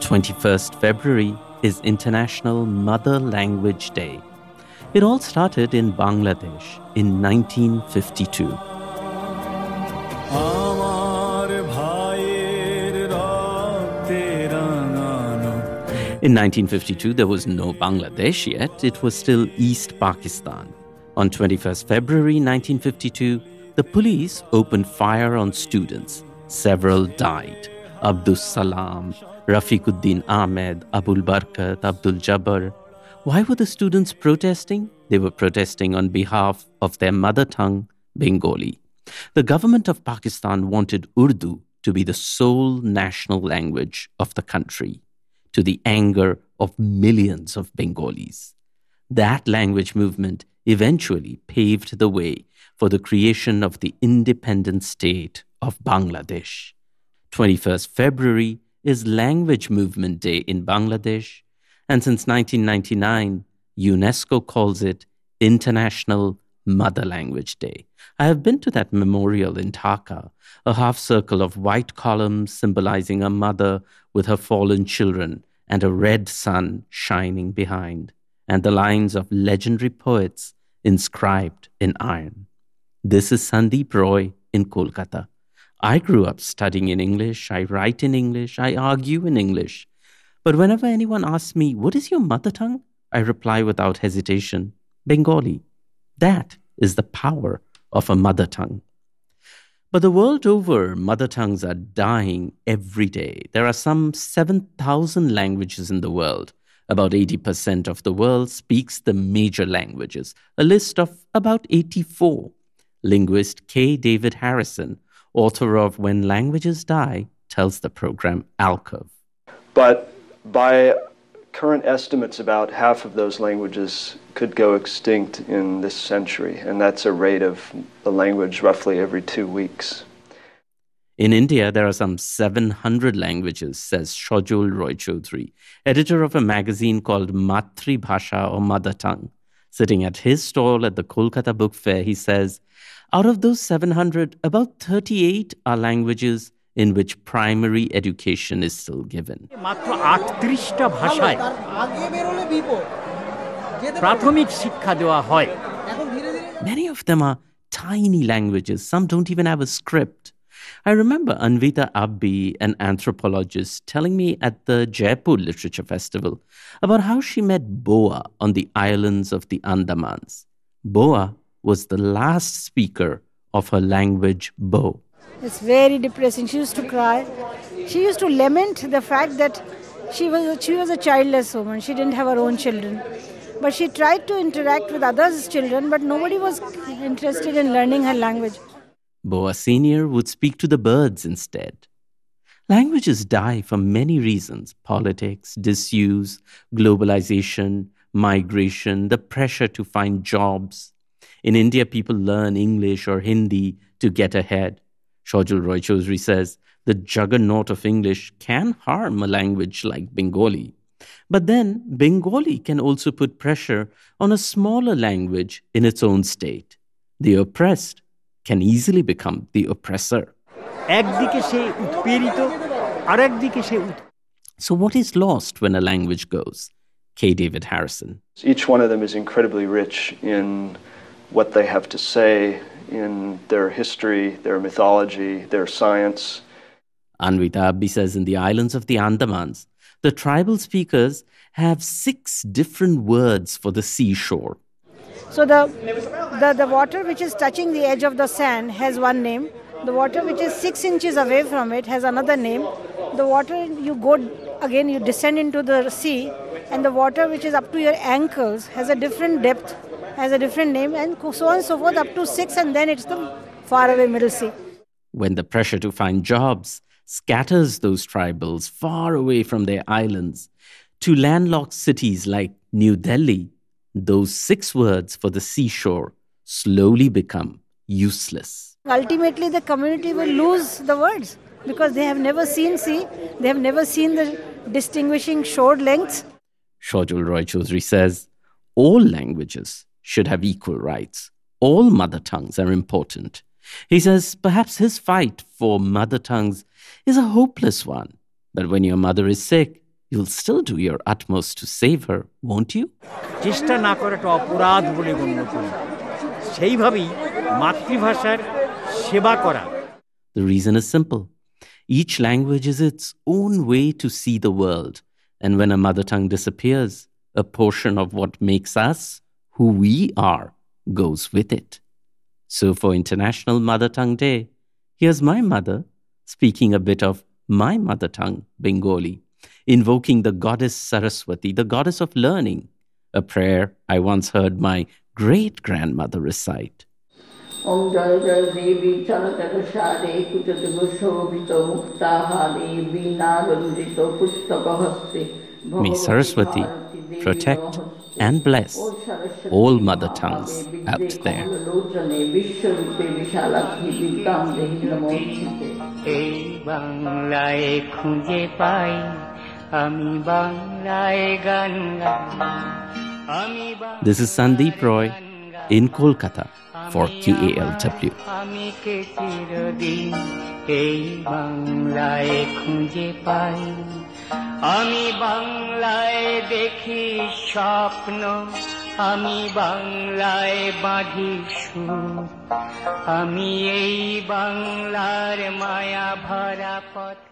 21st February is International Mother Language Day. It all started in Bangladesh in 1952. In 1952, there was no Bangladesh yet. It was still East Pakistan. On 21st February 1952, the police opened fire on students. Several died. Abdus Salam, Rafiquddin Ahmed, Abul Barkat, Abdul Jabbar. Why were the students protesting? They were protesting on behalf of their mother tongue, Bengali. The government of Pakistan wanted Urdu to be the sole national language of the country, to the anger of millions of Bengalis. That language movement eventually paved the way for the creation of the independent state of Bangladesh. 21st February is Language Movement Day in Bangladesh, and since 1999, UNESCO calls it International Mother Language Day. I have been to that memorial in Dhaka, a half circle of white columns symbolizing a mother with her fallen children and a red sun shining behind, and the lines of legendary poets inscribed in iron. This is Sandeep Roy in Kolkata. I grew up studying in English, I write in English, I argue in English. But whenever anyone asks me, what is your mother tongue? I reply without hesitation, Bengali. That is the power of a mother tongue. But the world over, mother tongues are dying every day. There are some 7,000 languages in the world. About 80% of the world speaks the major languages, a list of about 84. Linguist K. David Harrison, author of When Languages Die, tells the program Alcove. But by current estimates, about half of those languages could go extinct in this century, and that's a rate of the language roughly every 2 weeks. In India, there are some 700 languages, says Shojul Roy Choudhury, editor of a magazine called Matri Bhasha or Mother Tongue. Sitting at his stall at the Kolkata Book Fair, he says, out of those 700, about 38 are languages in which primary education is still given. Many of them are tiny languages. Some don't even have a script. I remember Anvita Abbi, an anthropologist, telling me at the Jaipur Literature Festival about how she met Boa on the islands of the Andamans. Boa was the last speaker of her language, Bo. It's very depressing. She used to cry. She used to lament the fact that she was a childless woman. She didn't have her own children. But she tried to interact with others' children, but nobody was interested in learning her language. Boa Senior would speak to the birds instead. Languages die for many reasons: politics, disuse, globalization, migration, the pressure to find jobs. In India, people learn English or Hindi to get ahead. Shojul Roy Choudhury says the juggernaut of English can harm a language like Bengali. But then, Bengali can also put pressure on a smaller language in its own state. The oppressed can easily become the oppressor. So what is lost when a language goes? K. David Harrison. Each one of them is incredibly rich in what they have to say, in their history, their mythology, their science. Anvita Abbi says in the islands of the Andamans, the tribal speakers have 6 different words for the seashore. So the water which is touching the edge of the sand has one name. The water which is 6 inches away from it has another name. The water you descend into the sea, and the water which is up to your ankles has a different depth, has a different name, and so on and so forth up to 6, and then it's the faraway Middle Sea. When the pressure to find jobs scatters those tribals far away from their islands to landlocked cities like New Delhi, those 6 words for the seashore slowly become useless. Ultimately, the community will lose the words because they have never seen sea, they have never seen the distinguishing shore lengths. Shojul Roy Choudhury says, all languages should have equal rights. All mother tongues are important. He says perhaps his fight for mother tongues is a hopeless one. But when your mother is sick, you'll still do your utmost to save her, won't you? চেষ্টা না করাটা অপরাধ বলে গণ্য করি। সেইভাবেই মাতৃভাষার সেবা করা। The reason is simple. Each language is its own way to see the world. And when a mother tongue disappears, a portion of what makes us who we are goes with it. So for International Mother Tongue Day, here's my mother speaking a bit of my mother tongue, Bengali, invoking the goddess Saraswati, the goddess of learning, a prayer I once heard my great-grandmother recite. Om Jaya Jaya Devi Chalataka Shade Kutadevo Shobhito Muktahade Veena Vandito Pustaka Haste. May Saraswati protect and bless all mother tongues out there. এই বাংলায় খুঁজে পাই আমি বাংলায় গান গাই। This is Sandeep Roy in Kolkata for QALW. আমি কে চিরদিন এই বাংলায় খুঁজে পাই আমি বাংলায় দেখি স্বপ্ন আমি বাংলায় বাঁধি সুর আমি এই বাংলার মায়া ভরা পথ